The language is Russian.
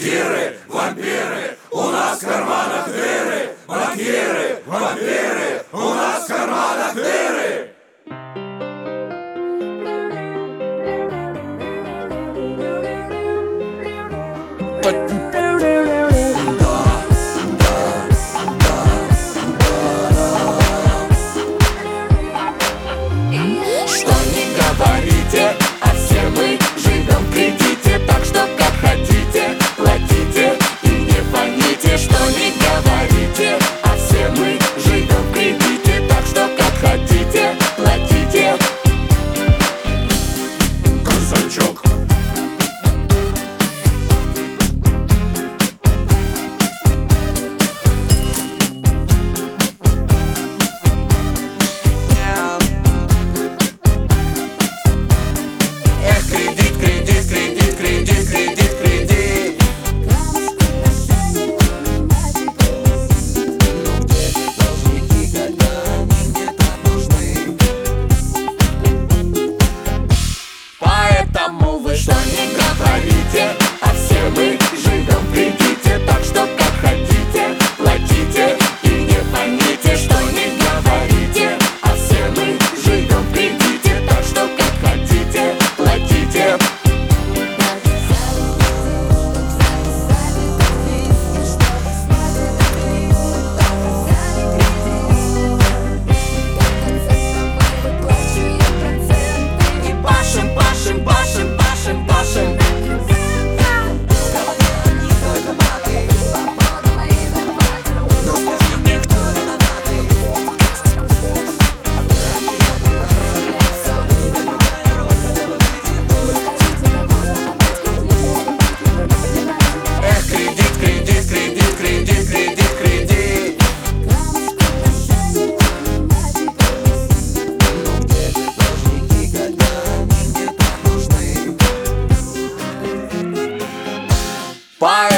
банкиры, вампиры, у нас в карманах дыры. Банкиры, вампиры, у нас в карманах дыры. Что не говорите, а все мы живем в кредите. Так что как хотите, платите и не фоните. Что не говорите, а все мы живем в кредите. Так что как хотите, платите. Казачок. Кредит, кредит, кредит, кредит, кредит, кредит. Должники, когда они где-то нужны. Поэтому вы что не говорите, а все мы живем в кредите. Так что как хотите, платите и не фоните. Что не говорите, а все мы живем в кредите. Так что как хотите, платите. И пашем, пашем, пашем, пашем, пашем. Кредит, кредит, кредит, кредит, кредит, кредит. Должники, когда они где-то нужны.